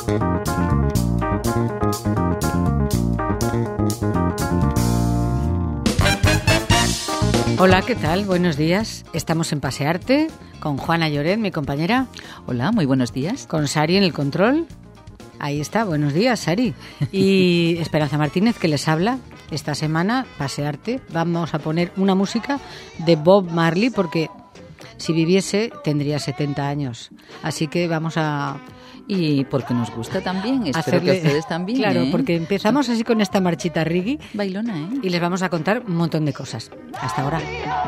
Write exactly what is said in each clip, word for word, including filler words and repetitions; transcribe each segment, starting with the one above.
Hola, ¿qué tal? Buenos días. Estamos en Pasearte con Juana Lloret, mi compañera. Hola, muy buenos días. Con Sari en el control. Ahí está, buenos días, Sari. Y Esperanza Martínez, que les habla. Esta semana, Pasearte, vamos a poner una música de Bob Marley, porque si viviese tendría setenta años. Así que vamos a... Y porque nos gusta también, espero hacerle... que ustedes también. Claro, ¿eh? porque empezamos así con esta marchita reggae. Bailona, ¿eh? Y les vamos a contar un montón de cosas. Hasta ahora.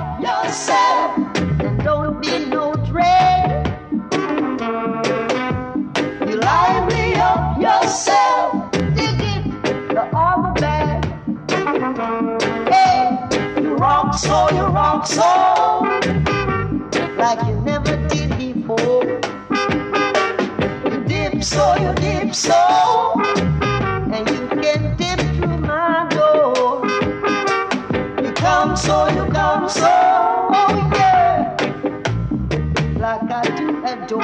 So you dip so, and you can dip through my door. You come so, you come so, oh yeah, like I do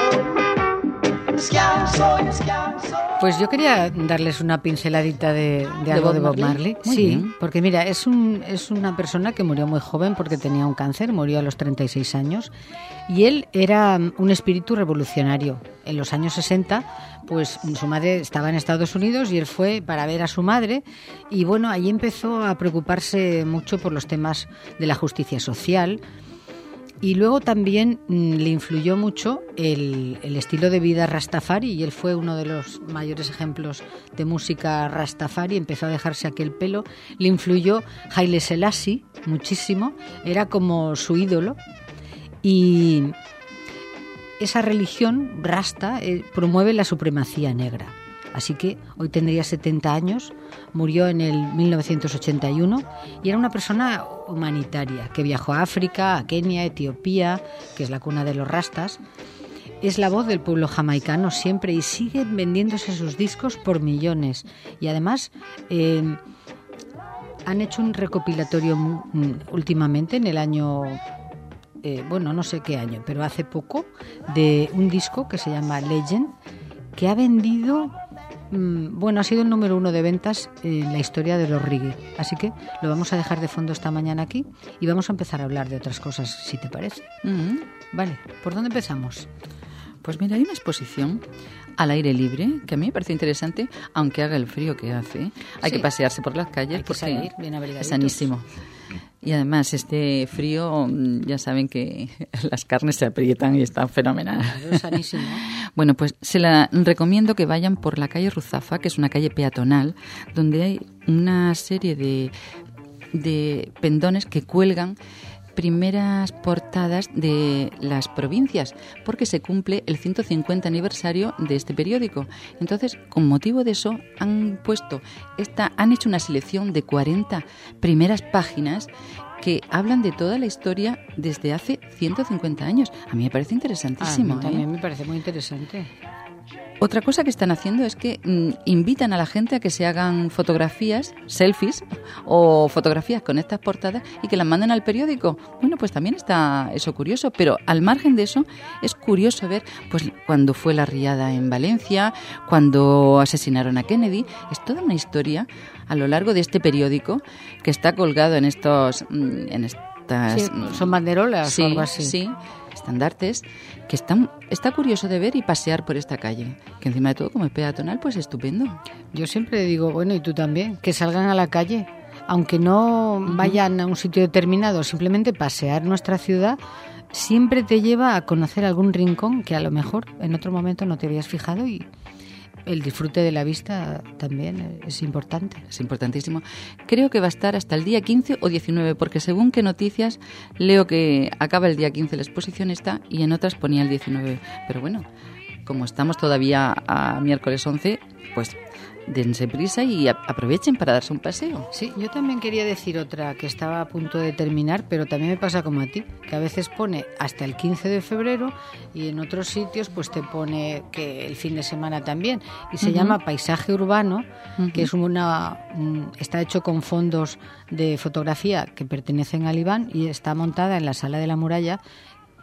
adore. Scam so, you scam so. Pues yo quería darles una pinceladita de, de algo de Bob, de Bob Marley. Muy sí, bien. Porque mira, es, un, es una persona que murió muy joven porque tenía un cáncer, murió a los treinta y seis años, y él era un espíritu revolucionario. En los años sesenta, pues su madre estaba en Estados Unidos y él fue para ver a su madre, y bueno, ahí empezó a preocuparse mucho por los temas de la justicia social. Y luego también mmm, le influyó mucho el, el estilo de vida rastafari, y él fue uno de los mayores ejemplos de música rastafari. Empezó a dejarse aquel pelo. Le influyó Haile Selassie muchísimo, era como su ídolo. Y esa religión rasta eh, promueve la supremacía negra. Así que hoy tendría setenta años, murió en el mil novecientos ochenta y uno y era una persona humanitaria que viajó a África, a Kenia, Etiopía, que es la cuna de los rastas. Es la voz del pueblo jamaicano siempre y siguen vendiéndose sus discos por millones. Y además eh, han hecho un recopilatorio m- últimamente en el año... Eh, bueno, no sé qué año, pero hace poco, de un disco que se llama Legend, que ha vendido... Bueno, ha sido el número uno de ventas en la historia de los reggae. Así que lo vamos a dejar de fondo esta mañana aquí y vamos a empezar a hablar de otras cosas, si te parece. Mm-hmm. Vale, ¿por dónde empezamos? Pues mira, hay una exposición al aire libre que a mí me parece interesante, aunque haga el frío que hace. Hay sí. que pasearse por las calles hay que porque salir bien abrigaditos. Es sanísimo. Y además este frío, ya saben que las carnes se aprietan y está fenomenal. Es sanísimo. Bueno, pues se la recomiendo que vayan por la calle Ruzafa, que es una calle peatonal, donde hay una serie de, de pendones que cuelgan primeras portadas de las provincias, porque se cumple el ciento cincuenta aniversario de este periódico. Entonces, con motivo de eso, han puesto esta, han hecho una selección de cuarenta primeras páginas que hablan de toda la historia desde hace ciento cincuenta años. A mí me parece interesantísimo. A mí también ¿eh? me parece muy interesante. Otra cosa que están haciendo es que mm, invitan a la gente a que se hagan fotografías, selfies o fotografías con estas portadas y que las manden al periódico. Bueno, pues también está eso curioso, pero al margen de eso es curioso ver pues cuando fue la riada en Valencia, cuando asesinaron a Kennedy. Es toda una historia a lo largo de este periódico que está colgado en estos mm, en estas sí, son banderolas sí, o algo así. Sí, estandartes, que están, está curioso de ver y pasear por esta calle, que encima de todo como es peatonal, pues estupendo. Yo siempre digo, bueno, y tú también, que salgan a la calle, aunque no uh-huh. vayan a un sitio determinado, simplemente pasear nuestra ciudad siempre te lleva a conocer algún rincón que a lo mejor en otro momento no te habías fijado, y el disfrute de la vista también es importante. Es importantísimo. Creo que va a estar hasta el día quince o diecinueve, porque según qué noticias leo que acaba el día quince la exposición esta y en otras ponía el diecinueve. Pero bueno, como estamos todavía a miércoles once, pues dense prisa y a- aprovechen para darse un paseo. Sí, yo también quería decir otra que estaba a punto de terminar, pero también me pasa como a ti, que a veces pone hasta el quince de febrero y en otros sitios pues te pone que el fin de semana también, y se uh-huh. llama Paisaje Urbano, uh-huh. que es una está hecho con fondos de fotografía que pertenecen al Iván y está montada en la Sala de la Muralla,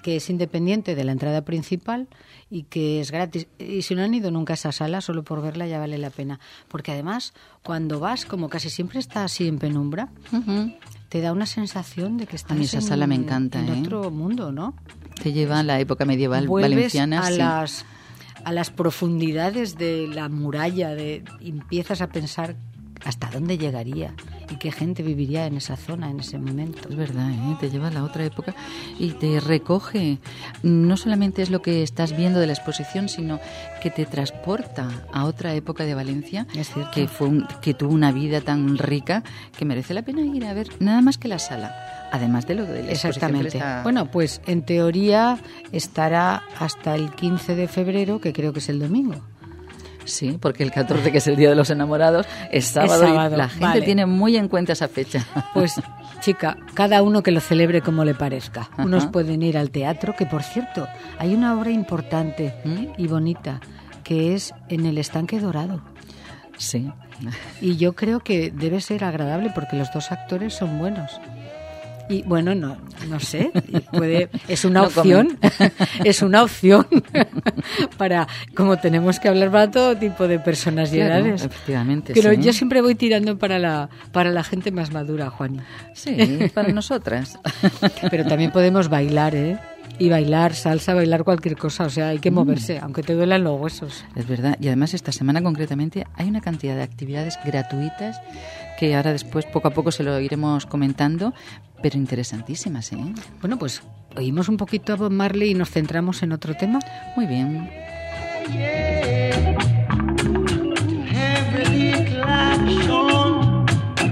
que es independiente de la entrada principal y que es gratis. Y si no han ido nunca a esa sala, solo por verla ya vale la pena. Porque además, cuando vas, como casi siempre está así en penumbra, uh-huh. te da una sensación de que estás a mí esa en, sala me encanta, en ¿eh? otro mundo, ¿no? Te lleva a la época medieval Vuelves valenciana. a sí. las a las profundidades de la muralla, de y empiezas a pensar hasta dónde llegaría y qué gente viviría en esa zona en ese momento. Es verdad, ¿eh? Te lleva a la otra época y te recoge. No solamente es lo que estás viendo de la exposición, sino que te transporta a otra época de Valencia, es cierto. que fue un, que tuvo una vida tan rica que merece la pena ir a ver nada más que la sala. Además de lo de la Exactamente. exposición que le está... Bueno, pues en teoría estará hasta el quince de febrero, que creo que es el domingo. Sí, porque el catorce, que es el Día de los Enamorados, es sábado, es sábado. Y la gente vale. tiene muy en cuenta esa fecha. Pues, chica, cada uno que lo celebre como le parezca. Ajá. Unos pueden ir al teatro, que por cierto, hay una obra importante ¿Mm? y bonita, que es en el Estanque Dorado. Sí. Y yo creo que debe ser agradable porque los dos actores son buenos. Y bueno, no, no sé, puede, es una no opción, es una opción para, como tenemos que hablar para todo tipo de personas y claro, edades. Efectivamente, Pero sí. yo siempre voy tirando para la, para la gente más madura, Juan. Sí, para nosotras. Pero también podemos bailar, ¿eh? Y bailar salsa, bailar cualquier cosa, o sea, hay que moverse, mm. aunque te duelan los huesos. Es verdad, y además esta semana concretamente hay una cantidad de actividades gratuitas que ahora después poco a poco se lo iremos comentando, pero interesantísimas, ¿eh? Bueno, pues oímos un poquito a Bob Marley y nos centramos en otro tema. Muy bien. Yeah. Every little action.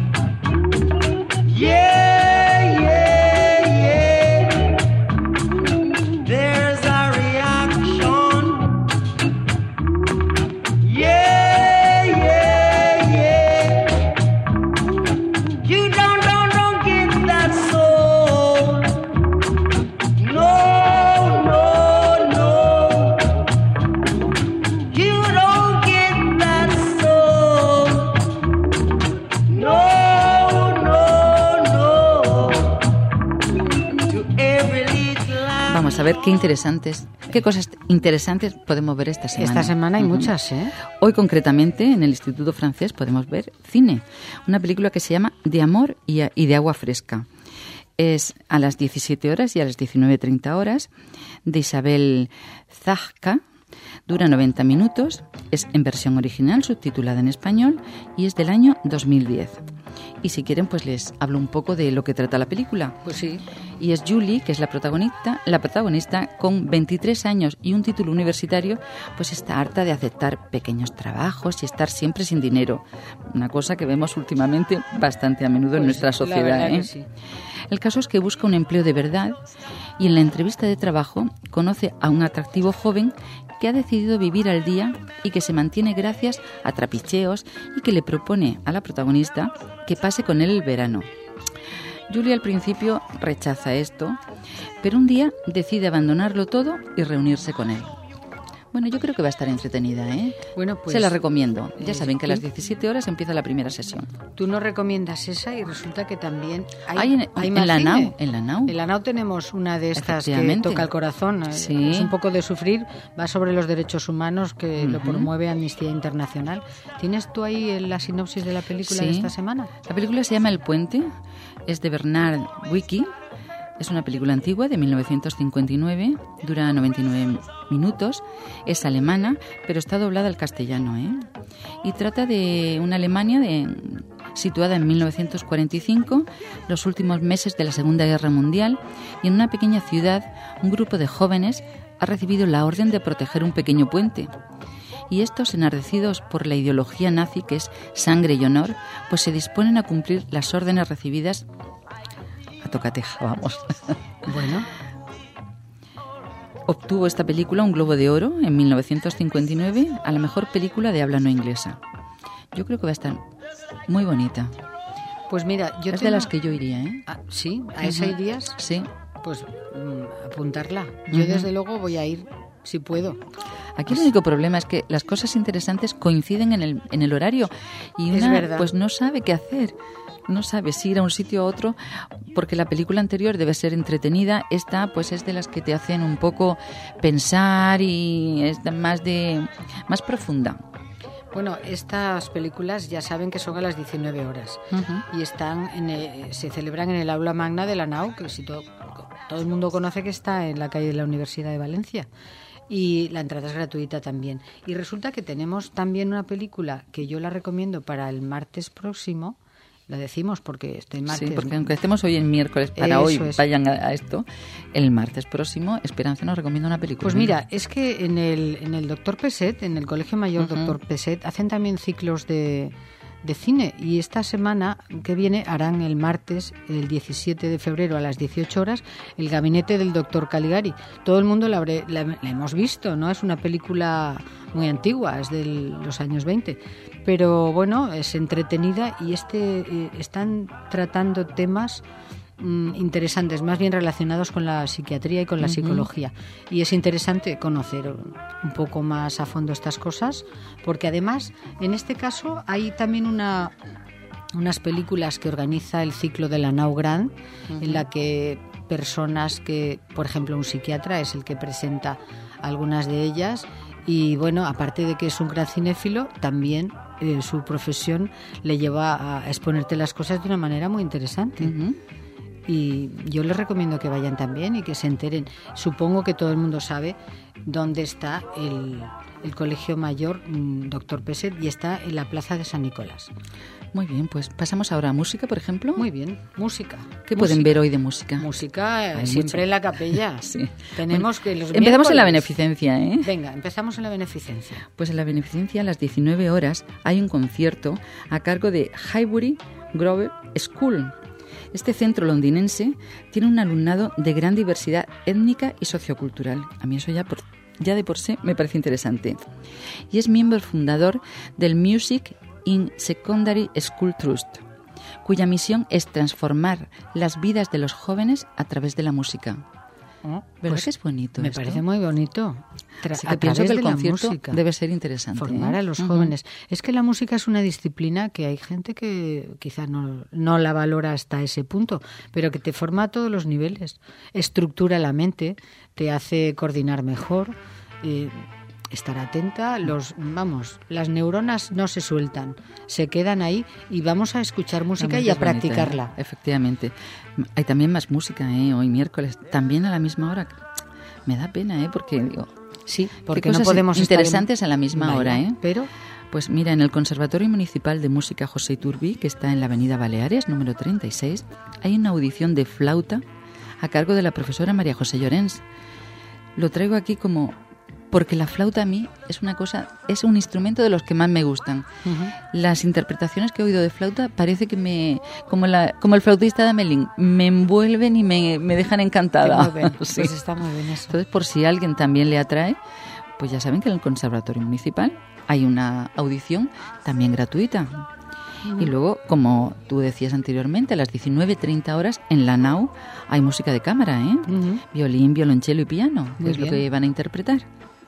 Yeah. A ver qué interesantes, qué cosas interesantes podemos ver esta semana. Esta semana hay uh-huh. muchas, ¿eh? Hoy concretamente en el Instituto Francés podemos ver cine, una película que se llama De amor y, a, y de agua fresca. Es a las diecisiete horas y a las diecinueve treinta horas, de Isabel Zajka. Dura noventa minutos, es en versión original, subtitulada en español, y es del año dos mil diez. Y si quieren, pues les hablo un poco de lo que trata la película. Pues sí. Y es Julie, que es la protagonista, la protagonista con veintitrés años y un título universitario, pues está harta de aceptar pequeños trabajos y estar siempre sin dinero. Una cosa que vemos últimamente bastante a menudo pues en nuestra sociedad, ¿eh? Sí. El caso es que busca un empleo de verdad y en la entrevista de trabajo conoce a un atractivo joven que ha decidido vivir al día y que se mantiene gracias a trapicheos y que le propone a la protagonista que pase con él el verano. Julia al principio rechaza esto, pero un día decide abandonarlo todo y reunirse con él. Bueno, yo creo que va a estar entretenida, ¿eh? Bueno, pues se la recomiendo. Ya eh, saben que a las diecisiete horas empieza la primera sesión. Tú nos recomiendas esa y resulta que también hay, hay en, hay en más la cine. Nau, en la Nau. En la Nau tenemos una de estas que toca el corazón. Sí. Es un poco de sufrir. Va sobre los derechos humanos que uh-huh. lo promueve Amnistía Internacional. ¿Tienes tú ahí la sinopsis de la película sí. de esta semana? La película se llama El Puente. Es de Bernard Wicki. Es una película antigua de mil novecientos cincuenta y nueve, dura noventa y nueve minutos, es alemana, pero está doblada al castellano, ¿eh? Y trata de una Alemania de, situada en mil novecientos cuarenta y cinco, los últimos meses de la Segunda Guerra Mundial, y en una pequeña ciudad un grupo de jóvenes ha recibido la orden de proteger un pequeño puente. Y estos, enardecidos por la ideología nazi, que es sangre y honor, pues se disponen a cumplir las órdenes recibidas a tocateja, vamos. Bueno. Obtuvo esta película un Globo de Oro en mil novecientos cincuenta y nueve a la mejor película de habla no inglesa. Yo creo que va a estar muy bonita. Pues mira, yo es tengo... de las que yo iría, ¿eh? Ah, ¿sí? ¿A esa irías? Sí. Pues mm, apuntarla. Yo uh-huh. desde luego voy a ir si puedo. Aquí el único problema es que las cosas interesantes coinciden en el, en el horario y Es una verdad. pues no sabe qué hacer. No sabe si ir a un sitio a otro, porque la película anterior debe ser entretenida. Esta pues es de las que te hacen un poco pensar y es de- más de más profunda. Bueno, estas películas ya saben que son a las diecinueve horas Ujú. y están en el- se celebran en el aula magna de la Nau, que si to- todo el mundo conoce que está en la calle de la Universidad de Valencia. Y la entrada es gratuita también. Y resulta que tenemos también una película que yo la recomiendo para el martes próximo. La decimos porque este martes... Sí, porque aunque estemos hoy en miércoles, para Eso hoy es. vayan a, a esto, el martes próximo Esperanza nos recomienda una película. Pues mira, es que en el, en el Doctor Peset, en el Colegio Mayor Ujú. Doctor Peset, hacen también ciclos de, de cine y esta semana que viene harán el martes, el diecisiete de febrero a las dieciocho horas, El Gabinete del Doctor Caligari. Todo el mundo la, habré- la- la hemos visto, ¿no? Es una película muy antigua, es de los años veinte, pero bueno, es entretenida y este eh, están tratando temas mm, interesantes, más bien relacionados con la psiquiatría y con la Ujú. psicología. Y es interesante conocer un poco más a fondo estas cosas, porque además, en este caso, hay también una unas películas que organiza el ciclo de la Nau Grand, en la que personas que, por ejemplo, un psiquiatra es el que presenta algunas de ellas. Y bueno, aparte de que es un gran cinéfilo, también eh, su profesión le lleva a exponerte las cosas de una manera muy interesante. Ujú. Y yo les recomiendo que vayan también y que se enteren. Supongo que todo el mundo sabe dónde está el, el Colegio Mayor mm, Doctor Peset y está en la Plaza de San Nicolás. Muy bien, pues pasamos ahora a música, por ejemplo. Muy bien, música. ¿Qué pueden Música. ver hoy de música? Música eh, Hay siempre mucho. en la capella. Sí. Tenemos que los Empezamos en la miércoles- beneficencia, ¿eh? Venga, empezamos en la beneficencia. Pues en la beneficencia a las diecinueve horas hay un concierto a cargo de Highbury Grove School. Este centro londinense tiene un alumnado de gran diversidad étnica y sociocultural. A mí eso ya, por, ya de por sí me parece interesante. Y es miembro fundador del Music in Secondary School Trust, cuya misión es transformar las vidas de los jóvenes a través de la música. Oh, ¿Verdad pues que es bonito me esto? parece muy bonito. Tra- Así que a pienso través que el de la concierto música. debe ser interesante. Formar ¿eh? a los Ujú. jóvenes. Es que la música es una disciplina que hay gente que quizá no, no la valora hasta ese punto, pero que te forma a todos los niveles. Estructura la mente, te hace coordinar mejor, eh, estar atenta. Los, vamos, las neuronas no se sueltan, se quedan ahí y vamos a escuchar música La y a música es bonita, practicarla. ¿eh? Efectivamente. Hay también más música, ¿eh? Hoy miércoles, también a la misma hora. Me da pena, ¿eh? Porque digo, Sí, qué porque no cosas podemos estar en- interesantes a la misma Vaya, hora, ¿eh? Pero Pues mira, en el Conservatorio Municipal de Música José Iturbí, que está en la Avenida Baleares, número treinta y seis, hay una audición de flauta a cargo de la profesora María José Llorens. Lo traigo aquí como porque la flauta a mí es una cosa, es un instrumento de los que más me gustan. ujú. Las interpretaciones que he oído de flauta parece que me, como la, como el flautista de Amelín, me envuelven y me, me dejan encantada. Te mueven. Sí. Pues está muy bien eso. Entonces, por si a alguien también le atrae, pues ya saben que en el Conservatorio Municipal hay una audición también gratuita. Y luego, como tú decías anteriormente, a las diecinueve treinta horas en la Nau hay música de cámara, ¿eh? Ujú. Violín, violonchelo y piano, que Muy es lo bien. que van a interpretar.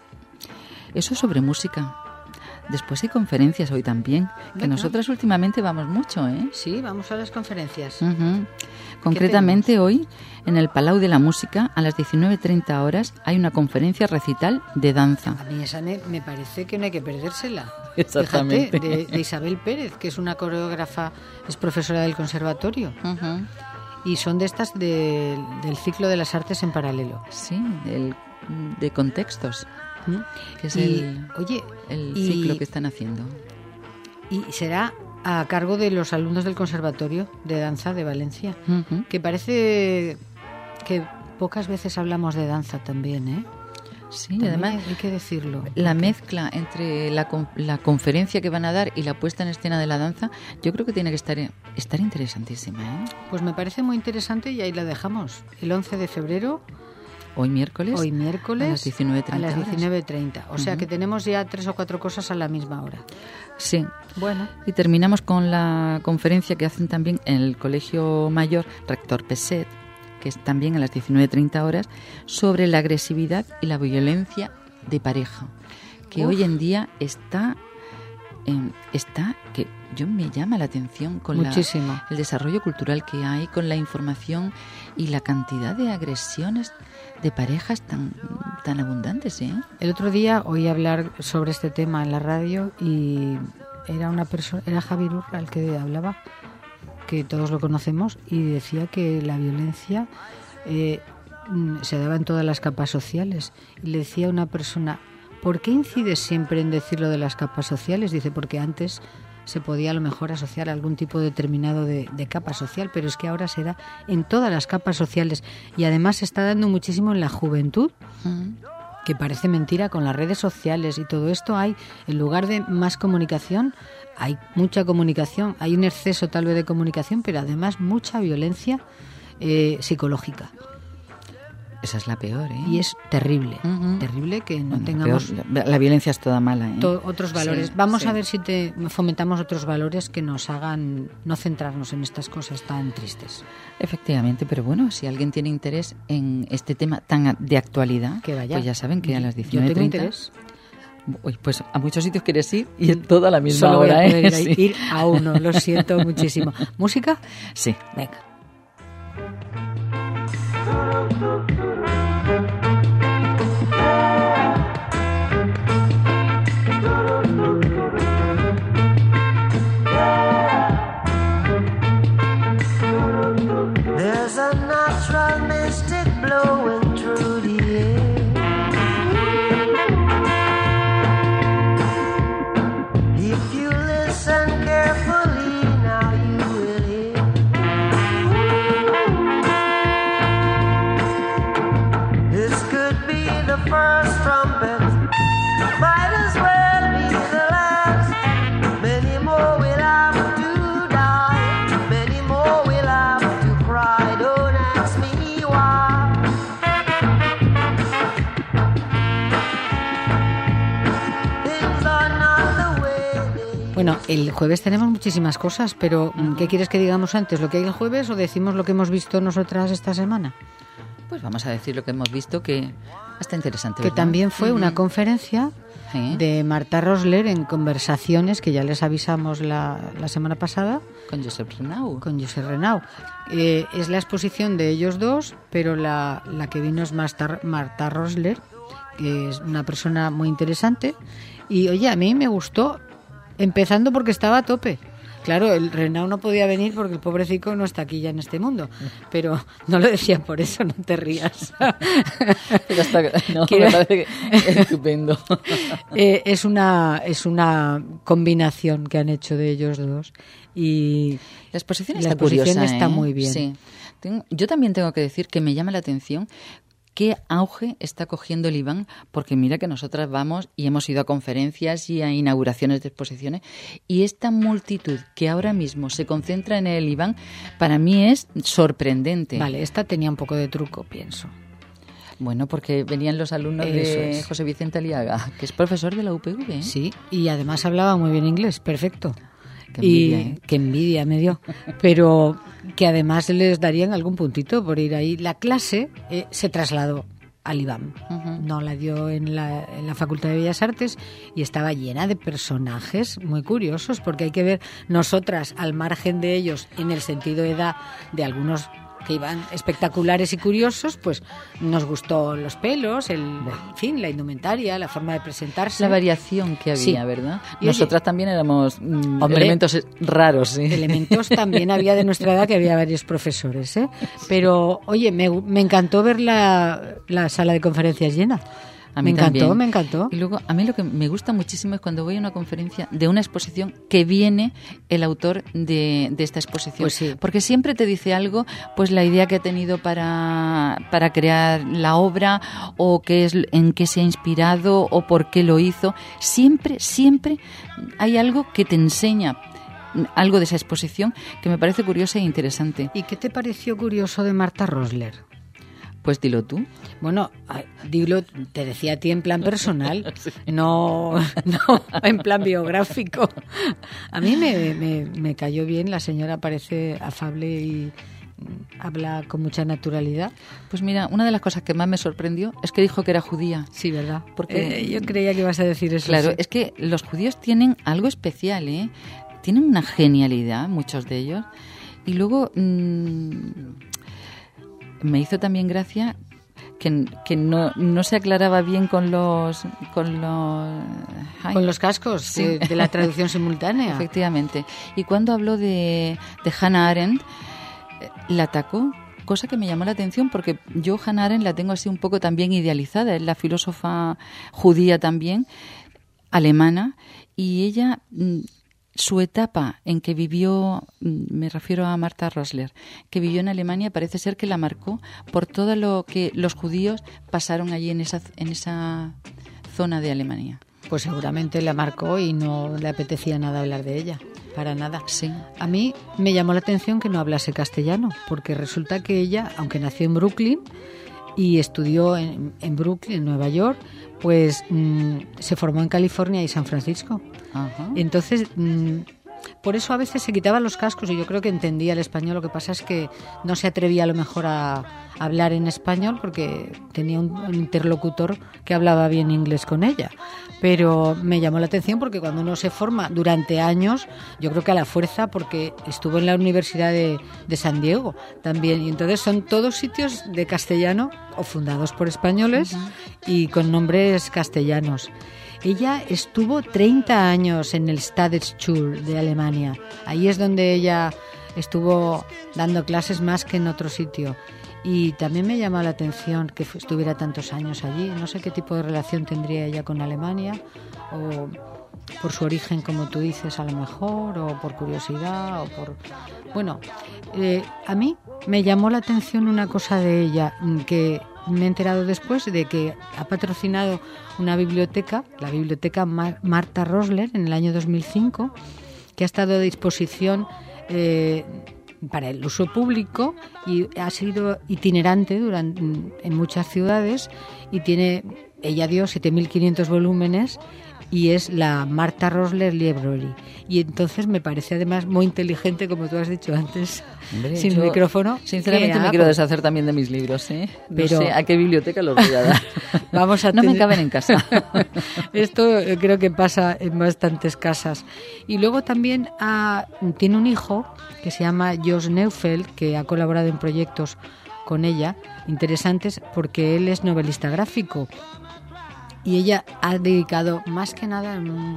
Eso sobre música. Después hay conferencias hoy también, que Venga. nosotras últimamente vamos mucho, ¿eh? Sí, vamos a las conferencias. Ujú. Concretamente hoy, en el Palau de la Música, a las diecinueve treinta horas, hay una conferencia recital de danza. A mí esa me, me parece que no hay que perdérsela. Exactamente. Fíjate, de, de Isabel Pérez, que es una coreógrafa, es profesora del conservatorio. Ujú. Y son de estas de- del ciclo de las artes en paralelo. Sí, el- de contextos, ¿Mm? que es Y, el, oye, el y- ciclo que están haciendo. y será a cargo de los alumnos del Conservatorio de Danza de Valencia, Ujú. que parece que pocas veces hablamos de danza también, ¿eh? Sí, También además hay que decirlo. la porque- mezcla entre la, con- la conferencia que van a dar y la puesta en escena de la danza, yo creo que tiene que estar, estar interesantísima, ¿eh? Pues me parece muy interesante y ahí la dejamos. El once de febrero, Hoy miércoles, hoy miércoles, a las diecinueve a treinta las horas. diecinueve treinta. O sea Ujú. que tenemos ya tres o cuatro cosas a la misma hora. Sí. Bueno, Y terminamos con la conferencia que hacen también en el Colegio Mayor Rector Peset, que es también a las diecinueve treinta horas, sobre la agresividad y la violencia de pareja, que Uf. hoy en día está, eh, está que yo me llama la atención con la, Muchísimo. el desarrollo cultural que hay, con la información y la cantidad de agresiones de parejas tan, tan abundantes, ¿eh? El otro día oí hablar sobre este tema en la radio y era una persona, era Javier Urra el que hablaba, que todos lo conocemos, y decía que la violencia eh, se daba en todas las capas sociales. Y le decía a una persona, ¿por qué incides siempre en decir lo de las capas sociales? Dice, porque antes se podía a lo mejor asociar a algún tipo determinado de, de capa social, pero es que ahora se da en todas las capas sociales y además se está dando muchísimo en la juventud, Mm. que parece mentira con las redes sociales y todo esto. Hay, en lugar de más comunicación, hay mucha comunicación, hay un exceso tal vez de comunicación, pero además mucha violencia eh, psicológica. Esa es la peor, ¿eh? Y es terrible, Ujú. terrible que no Bueno, tengamos peor, la, la violencia es toda mala, ¿eh? to- otros valores. Sí, Vamos sí. a ver si te fomentamos otros valores que nos hagan no centrarnos en estas cosas tan tristes. Efectivamente, pero bueno, si alguien tiene interés en este tema tan de actualidad, Que vaya. pues ya saben que a las Yo diecinueve tengo treinta... interés. Uy, pues a muchos sitios quieres ir y en toda la misma Solo voy hora, a poder ¿eh? ir, Sí. ir a uno, lo siento muchísimo. ¿Música? Sí. Venga. There's a natural mystic blowing through the air. If you listen carefully, now you will hear. This could be the first trumpet, might as well be the last. Many more will have to die, many more will have to cry. Don't ask me why. Things are not the way they Bueno, el jueves tenemos muchísimas cosas, pero ¿qué quieres que digamos antes? ¿Lo que hay el jueves o decimos lo que hemos visto nosotras esta semana? Pues vamos a decir lo que hemos visto, que está interesante, Que ¿verdad? también fue una Ujú. conferencia Sí. de Marta Rosler en Conversaciones, que ya les avisamos la, la semana pasada, Con Josep Renau. con José Renau. Eh, es la exposición de ellos dos, pero la, la que vino es Marta, Marta Rosler, que es una persona muy interesante. Y oye, a mí me gustó, empezando porque estaba a tope. Claro, el Renau no podía venir porque el pobrecito no está aquí ya en este mundo, pero no lo decía por eso, no te rías. Pero está, no, Quiero- me parece que es estupendo. Eh, es una es una combinación que han hecho de ellos dos y La exposición La está exposición curiosa, está ¿eh? muy bien. Sí. Tengo- yo también tengo que decir que me llama la atención qué auge está cogiendo el Iván, porque mira que nosotras vamos y hemos ido a conferencias y a inauguraciones de exposiciones, y esta multitud que ahora mismo se concentra en el Iván, para mí es sorprendente. vale, esta tenía un poco de truco, pienso. Bueno, porque venían los alumnos Eso de es. José Vicente Aliaga, que es profesor de la U P V, ¿eh? Sí, y además hablaba muy bien inglés, perfecto. Qué y envidia, ¿eh? qué envidia me dio, pero que además les darían algún puntito por ir ahí. La clase eh, se trasladó al Iván, Ujú. no la dio en la, en la Facultad de Bellas Artes y estaba llena de personajes muy curiosos, porque hay que ver nosotras al margen de ellos en el sentido de edad de algunos que iban espectaculares y curiosos, pues nos gustó los pelos, el, en fin, la indumentaria, la forma de presentarse. La variación que había, Sí. ¿verdad? Y Nosotras también éramos mm, Hombre, elementos raros, sí. Elementos también había de nuestra edad, que había varios profesores, ¿eh? Pero, oye, me, me encantó ver la, la sala de conferencias llena. A mí me encantó, también. me encantó. Y luego, a mí lo que me gusta muchísimo es cuando voy a una conferencia de una exposición que viene el autor de, de esta exposición. Pues sí. Porque siempre te dice algo, pues la idea que ha tenido para, para crear la obra, o qué es, en qué se ha inspirado, o por qué lo hizo. Siempre, siempre hay algo que te enseña algo de esa exposición que me parece curiosa e interesante. ¿Y qué te pareció curioso de Marta Rosler? Pues dilo tú. Bueno, ay, dilo, te decía a ti en plan personal, no, no en plan biográfico. A mí me, me, me cayó bien, la señora parece afable y habla con mucha naturalidad. Pues mira, una de las cosas que más me sorprendió es que dijo que era judía. Sí, ¿verdad? Porque eh, yo creía que ibas a decir eso. Claro, sí. Es que los judíos tienen algo especial, ¿eh? Tienen una genialidad, muchos de ellos. Y luego mmm, me hizo también gracia que, que no, no se aclaraba bien con los... Con los, ay, con los cascos sí. de, de la traducción simultánea. Efectivamente. Y cuando habló de, de Hannah Arendt, la atacó, cosa que me llamó la atención porque yo Hannah Arendt la tengo así un poco también idealizada, es la filósofa judía también, alemana, y ella... Su etapa en que vivió, me refiero a Martha Rosler, que vivió en Alemania, parece ser que la marcó por todo lo que los judíos pasaron allí en esa, en esa zona de Alemania. Pues seguramente la marcó y no le apetecía nada hablar de ella, para nada. Sí. A mí me llamó la atención que no hablase castellano, porque resulta que ella, aunque nació en Brooklyn y estudió en, en Brooklyn, en Nueva York, pues mmm, se formó en California y San Francisco. Ajá. Entonces, mmm, por eso a veces se quitaba los cascos y yo creo que entendía el español. Lo que pasa es que no se atrevía a lo mejor a hablar en español porque tenía un, un interlocutor que hablaba bien inglés con ella. Pero me llamó la atención porque cuando uno se forma durante años, yo creo que a la fuerza, porque estuvo en la Universidad de, de San Diego también. Y entonces son todos sitios de castellano o fundados por españoles uh-huh. y con nombres castellanos. Ella estuvo treinta años en el Staatsschule de Alemania. Ahí es donde ella estuvo dando clases más que en otro sitio. Y también me llamó la atención que estuviera tantos años allí. No sé qué tipo de relación tendría ella con Alemania, o por su origen, como tú dices, a lo mejor, o por curiosidad, o por... Bueno, eh, a mí me llamó la atención una cosa de ella, que me he enterado después de que ha patrocinado una biblioteca, la biblioteca Mar- Martha Rosler, en el año dos mil cinco, que ha estado a disposición eh, para el uso público y ha sido itinerante durante, en muchas ciudades, y tiene, ella dio siete mil quinientos volúmenes y es la Martha Rosler Library. Y entonces me parece además muy inteligente, como tú has dicho antes, Hombre, sin yo, micrófono. Sinceramente me quiero deshacer también de mis libros, ¿eh? No Pero sé a qué biblioteca los voy a dar. Vamos a no tener... me caben en casa. Esto creo que pasa en bastantes casas. Y luego también ha, tiene un hijo que se llama Josh Neufeld, que ha colaborado en proyectos con ella interesantes porque él es novelista gráfico. Y ella ha dedicado, más que nada,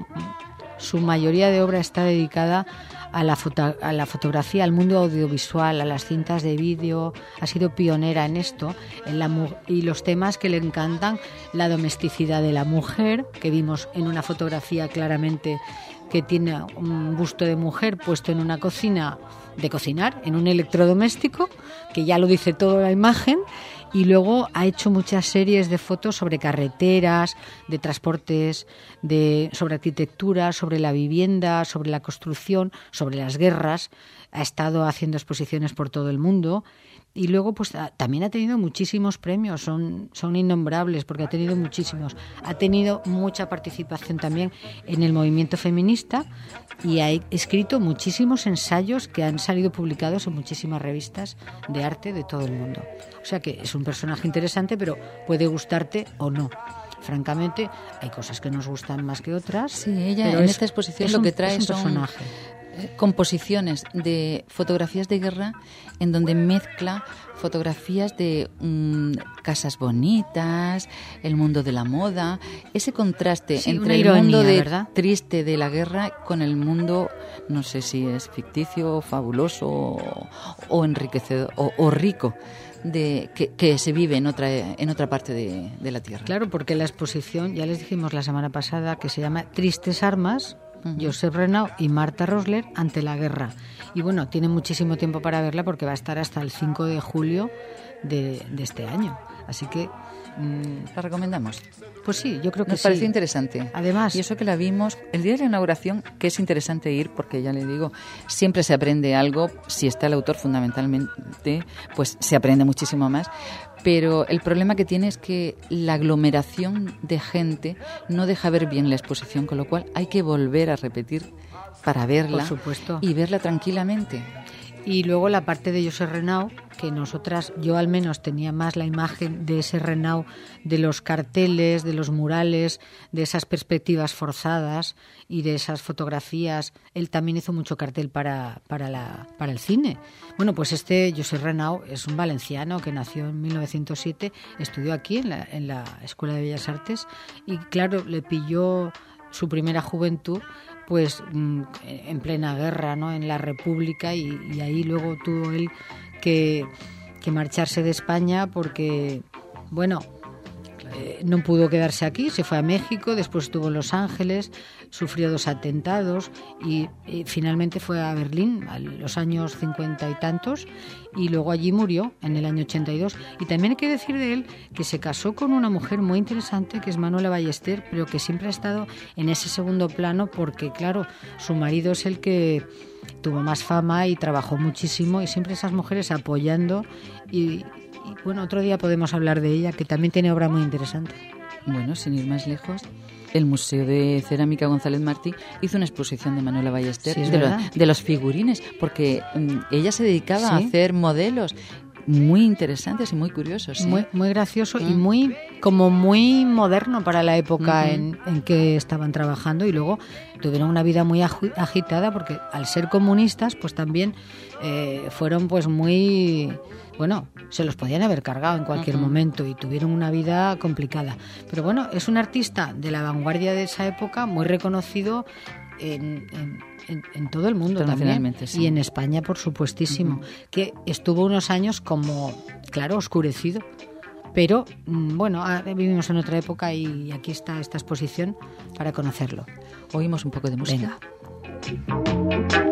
su mayoría de obra está dedicada a la, foto, a la fotografía, al mundo audiovisual, a las cintas de vídeo. Ha sido pionera en esto, en la, y los temas que le encantan, la domesticidad de la mujer, que vimos en una fotografía claramente que tiene un busto de mujer puesto en una cocina de cocinar, en un electrodoméstico, que ya lo dice toda la imagen. Y luego ha hecho muchas series de fotos sobre carreteras, de transportes, de, sobre arquitectura, sobre la vivienda, sobre la construcción, sobre las guerras. Ha estado haciendo exposiciones por todo el mundo. Y luego pues también ha tenido muchísimos premios, son, son innombrables porque ha tenido muchísimos. Ha tenido mucha participación también en el movimiento feminista y ha escrito muchísimos ensayos que han salido publicados en muchísimas revistas de arte de todo el mundo. O sea que es un personaje interesante, pero puede gustarte o no. Francamente, hay cosas que nos gustan más que otras. Sí, ella pero en es, esta exposición es lo un, que trae es un son personaje. composiciones de fotografías de guerra en donde mezcla fotografías de mmm, casas bonitas, el mundo de la moda, ese contraste sí, entre el ironía, mundo de, ¿verdad? triste de la guerra con el mundo, no sé si es ficticio, fabuloso o, o enriquecedor o, o rico. De, que, que se vive en otra en otra parte de, de la Tierra. Claro, porque la exposición, ya les dijimos la semana pasada, que se llama Tristes Armas, uh-huh. Joseph Renaud y Martha Rosler ante la guerra. Y bueno, tienen muchísimo tiempo para verla porque va a estar hasta el cinco de julio de, de este año. Así que... Mmm, ¿la recomendamos? Pues sí, yo creo que Nos sí. Nos parece interesante. Además... Y eso que la vimos el día de la inauguración, que es interesante ir porque, ya le digo, siempre se aprende algo. Si está el autor fundamentalmente, pues se aprende muchísimo más. Pero el problema que tiene es que la aglomeración de gente no deja ver bien la exposición, con lo cual hay que volver a repetir para verla. Por supuesto. Y verla tranquilamente. Y luego la parte de Josep Renau, que nosotras, yo al menos tenía más la imagen de ese Renau, de los carteles, de los murales, de esas perspectivas forzadas y de esas fotografías. Él también hizo mucho cartel para, para, la, para el cine. Bueno, pues este Josep Renau es un valenciano que nació en mil novecientos siete, estudió aquí en la, en la Escuela de Bellas Artes y claro, le pilló su primera juventud pues en plena guerra, ¿no? En la República y, y ahí luego tuvo él que, que marcharse de España porque, bueno, eh, no pudo quedarse aquí, se fue a México, después estuvo en Los Ángeles, sufrió dos atentados y, y finalmente fue a Berlín a los años cincuenta y tantos y luego allí murió en el año ochenta y dos. Y también hay que decir de él que se casó con una mujer muy interesante que es Manuela Ballester, pero que siempre ha estado en ese segundo plano porque, claro, su marido es el que tuvo más fama y trabajó muchísimo y siempre esas mujeres apoyando y, y bueno, otro día podemos hablar de ella, que también tiene obra muy interesante. Bueno, sin ir más lejos, el Museo de Cerámica González Martí hizo una exposición de Manuela Ballester, sí, de, lo, de los figurines, porque um, ella se dedicaba ¿sí? a hacer modelos muy interesantes y muy curiosos. ¿sí? Muy, muy gracioso mm. y muy como muy moderno para la época uh-huh. en, en que estaban trabajando y luego tuvieron una vida muy agitada porque al ser comunistas pues también eh, fueron pues muy... Bueno, se los podían haber cargado en cualquier uh-huh. momento y tuvieron una vida complicada. Pero bueno, es un artista de la vanguardia de esa época, muy reconocido en, en, en, en todo el mundo también. Sí. Y en España, por supuestísimo, uh-huh. que estuvo unos años como, claro, oscurecido. Pero bueno, vivimos en otra época y aquí está esta exposición para conocerlo. Oímos un poco de música. Venga.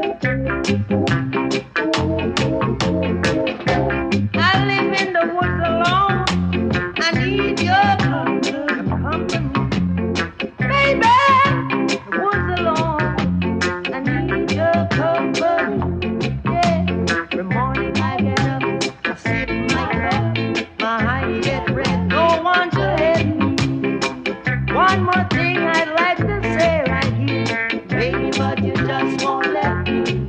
I live in the woods alone. I need your company. Baby, the woods alone. I need your company. Yeah. Every morning I get up, I sip my cup, my eyes get red. No one to help me. One more thing I'd like to say right here, baby, but you just won't let me.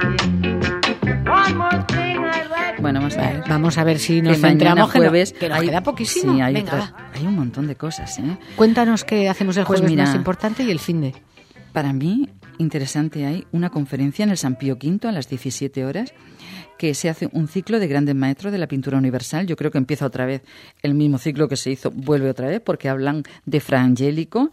One more thing I'd like to Bueno, vamos a ver. Vamos a ver si nos que centramos, jueves, que, no, que nos hay, queda poquísimo. Sí, hay, Venga, otras, hay un montón de cosas. ¿eh? Cuéntanos qué hacemos el pues jueves mira, más importante y el finde. Para mí, interesante, hay una conferencia en el San Pío Quinto a las diecisiete horas que se hace un ciclo de grandes maestros de la pintura universal. Yo creo que empieza otra vez el mismo ciclo que se hizo, vuelve otra vez, porque hablan de Fra Angelico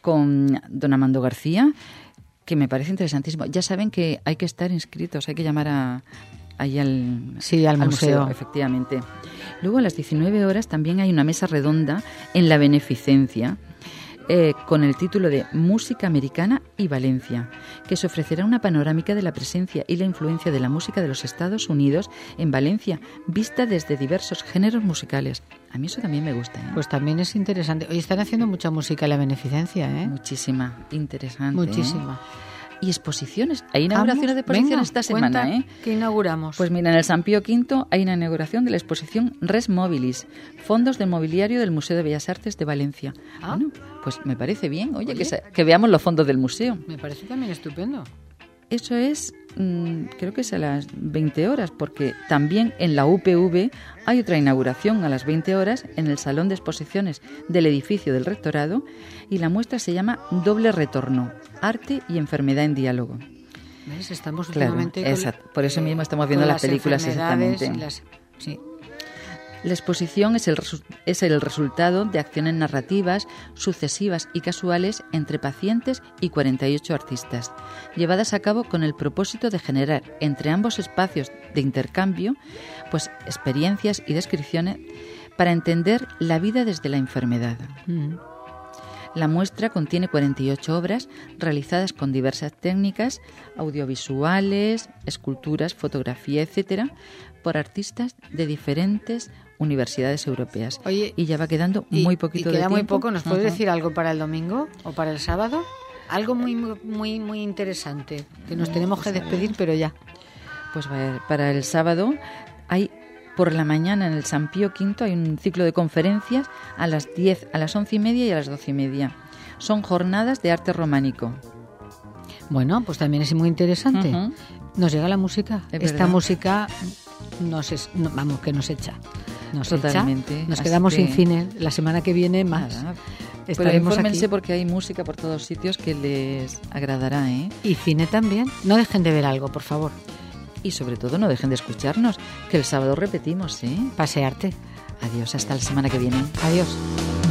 con don Amando García, que me parece interesantísimo. Ya saben que hay que estar inscritos, hay que llamar a... ahí al, sí, al, al museo. museo, efectivamente. Luego a las diecinueve horas también hay una mesa redonda en la Beneficencia eh, con el título de Música Americana y Valencia, que se ofrecerá una panorámica de la presencia y la influencia de la música de los Estados Unidos en Valencia, vista desde diversos géneros musicales. A mí eso también me gusta. ¿eh? Pues también es interesante. Hoy están haciendo mucha música en la Beneficencia, ¿eh? Muchísima, interesante. Muchísima. ¿eh? Y exposiciones. Hay inauguraciones de exposiciones Venga, esta semana, cuenta, ¿eh? ¿Qué inauguramos? Pues mira, en el San Pío Quinto hay una inauguración de la exposición Res Mobilis, Fondos del Mobiliario del Museo de Bellas Artes de Valencia. Ah. Bueno, pues me parece bien, oye, Oye. Que, que veamos los fondos del museo. Me parece también estupendo. Eso es, mmm, creo que es a las veinte horas, porque también en la U P V hay otra inauguración a las veinte horas en el Salón de Exposiciones del edificio del Rectorado y la muestra se llama Doble Retorno, Arte y Enfermedad en Diálogo. ¿Ves? Estamos Claro, últimamente exacto. con, Por eso eh, mismo estamos viendo las, las películas exactamente. Las, sí. La exposición es el, resu- es el resultado de acciones narrativas sucesivas y casuales entre pacientes y cuarenta y ocho artistas, llevadas a cabo con el propósito de generar entre ambos espacios de intercambio pues experiencias y descripciones para entender la vida desde la enfermedad. Mm. La muestra contiene cuarenta y ocho obras realizadas con diversas técnicas audiovisuales, esculturas, fotografía, etcétera, por artistas de diferentes universidades europeas. Oye, y ya va quedando y, muy poquito y queda de muy tiempo. poco. ¿Nos puedes Ajá. decir algo para el domingo o para el sábado? Algo muy muy muy interesante, que nos tenemos que despedir, pero ya. Pues a ver, para el sábado hay por la mañana en el San Pío Quinto hay un ciclo de conferencias a las diez, a las once y media y a las doce y media. Son jornadas de arte románico. Bueno, pues también es muy interesante. Uh-huh. Nos llega la música. Es Esta verdad. música nos es, no, vamos, que nos echa. Nos Totalmente. echa. Nos Así quedamos que- sin cine. La semana que viene más. Nada. Pero Estaremos infórmense aquí. porque hay música por todos sitios que les agradará, ¿eh? Y cine también. No dejen de ver algo, por favor. Y sobre todo no dejen de escucharnos, que el sábado repetimos, ¿eh? Pasearte. Adiós, hasta la semana que viene. Adiós.